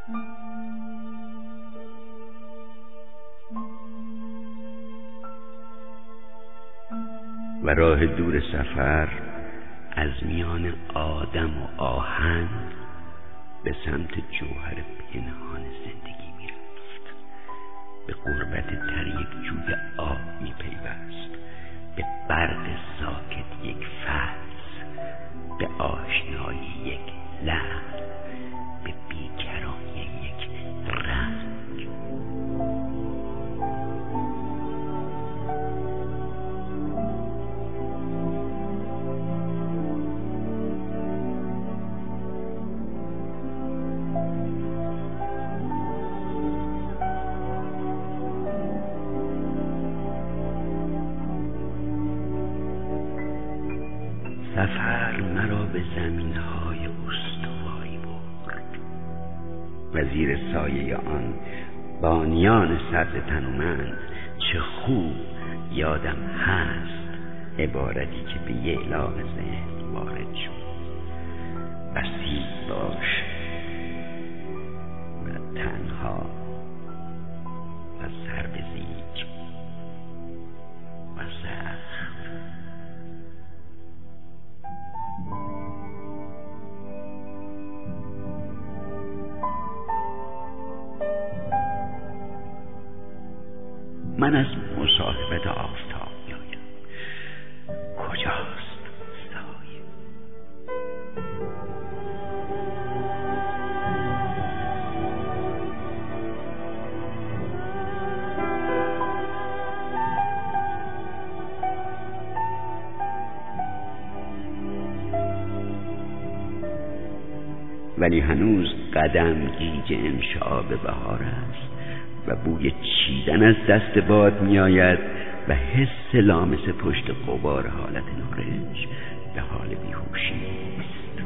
و راه دور سفر از میان آدم و آهن به سمت جوهر پنهان زندگی میرفت. به قربت تر یک جوی آب میپیوست، به برق ساکت یک فلس، به آشنایی یک لحن، به بیکرانی یک رنگ. سفر مرا به زمین‌های استوایی برد و زیر سایه آن بانیان سرد تنومند چه خوب یادم هست عبارتی که به یعلاق ذهن وارد شد: بسیط باش و تنها و سر به زیج و سخت. من از مصاحبت آفتاب میایم. کجاست سایه؟ ولی هنوز قدم گیج انشعاب بهار است و بوی چیدن از دست باد می آید و حس لامس پشت غبار حالت نارنج به حال بیهوشی است.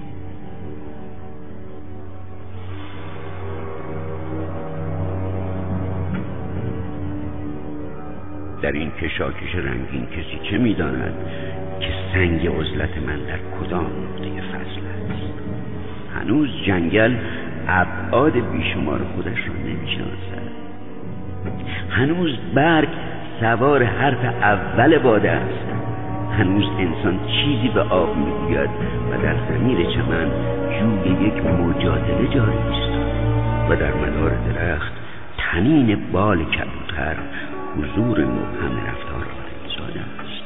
در این کشاکش رنگین کسی چه می داند که سنگ عزلت من در کدام نقطه فصل است؟ هنوز جنگل ابعاد بیشمار خودش را نمی شناسد. هنوز برگ سوار حرف اول باده است. هنوز انسان چیزی به آب میگوید و در ضمیر چمن جوی یک مجادله جاری است و در مدار درخت طنین بال کبوتر حضور مبهم رفتار آدمیزاده است.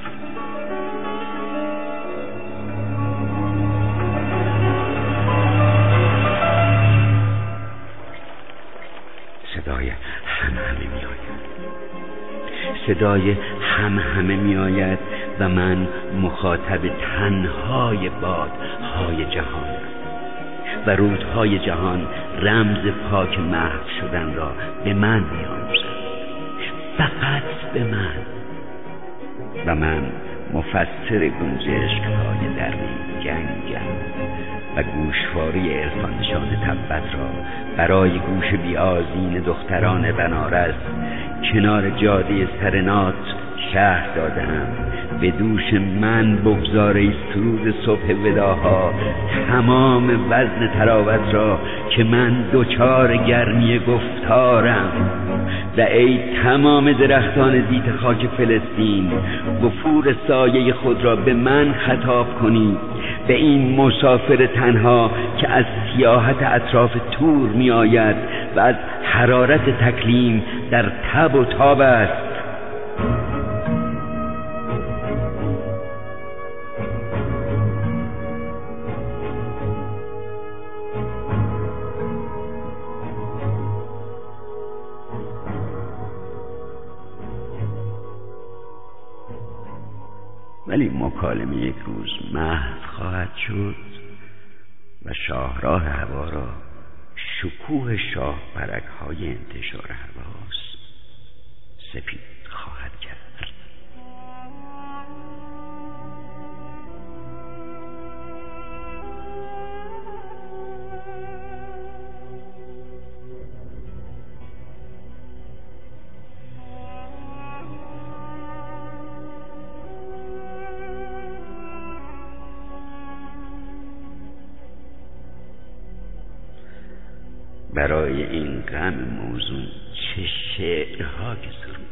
صدای همهمه می آید و من مخاطب تنهای بادهای جهانم و رودهای جهان رمز پاک محو شدن را به من می آموزند، فقط به من، و من مفسر گنجشک‌های در جنگم و گوشواره عرفانشان تبت را برای گوش بیازین دختران بنارس کنار جاده سرنات شهر دادم. به دوش من بگذاره سرود صبح وداها تمام وزن تراوت را که من دوچار گرمی گفتارم. و ای تمام درختان دیت خاک فلسطین، وفور سایه خود را به من خطاب کنید، به این مسافر تنها که از سیاحت اطراف تور می آید و از حرارت تکلیم در تب و تاب است. ولی مکالمه یک روز محو خواهد شد و شاهراه هوا را شکوه شاه پرک‌های انتشار حواس سپید خواهد کرد. برای این غم موزون چه شعرها که سرودند.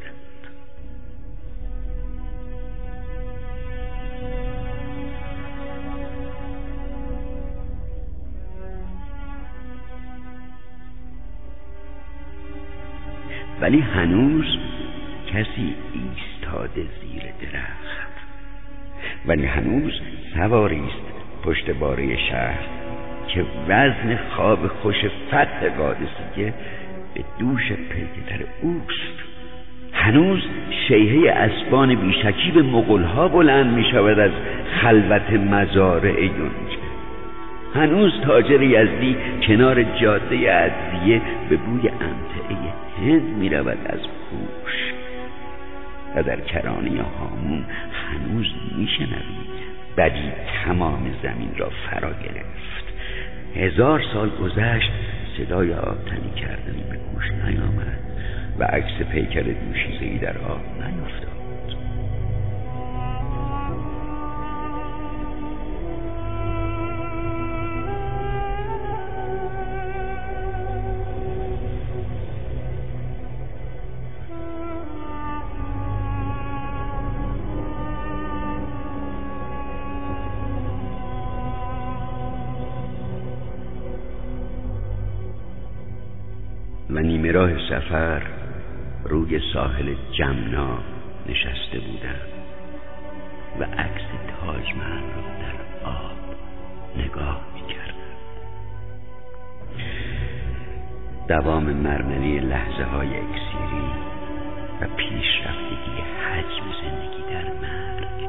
ولی هنوز کسی ایستاده زیر درخت، ولی هنوز سواری است پشت باره شهر که وزن خواب خوش فتح قادسیه به دوش پیکتر اوست. هنوز شیهه اسبان بیشکیب مغولها بلند می شود از خلوت مزارع یونج. هنوز تاجر یزدی کنار جاده ادویه به بوی امتعه هند می رود از پوش. و در کرانه هامون هنوز می شنوید بدی تمام زمین را فرا گرفت. 1000 سال گذشت صدای آبتنی کردنی به گوش نیامد و عکس پیکر دوشیزه‌ای در آب نیفتاد. و نیمه راه سفر روی ساحل جمنا نشسته بودم و عکس تاج محل را در آب نگاه می‌کردم. دوام مرمری لحظه های اکسیری و پیشرفتگی حجم زندگی در مرگ.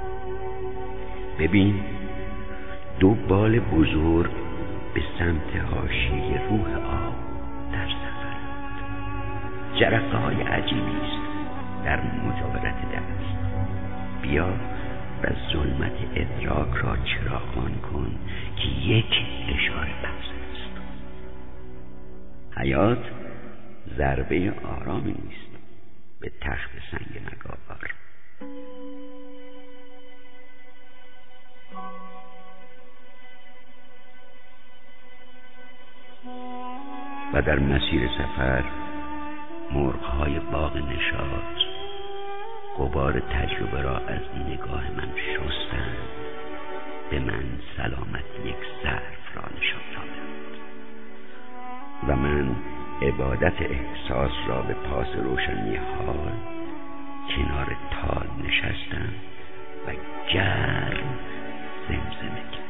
ببین 2 بال بزرگ به سمت حاشیه روح آب در سفرند. جرقه های عجیبی است در مجاورت دست. بیا و ظلمت ادراک را چراغان کن که یک اشاره پس است. حیات ضربه آرامی نیست به تخت سنگ مگاور. و در مسیر سفر مرغ‌های باغ نشاط غبار تجربه را از نگاه من شستند، به من سلامت یک ظرف را نشان دادند و من عبادت احساس را به پاس روشنی حال کنار تال نشستم و گرم زمزمه کردم.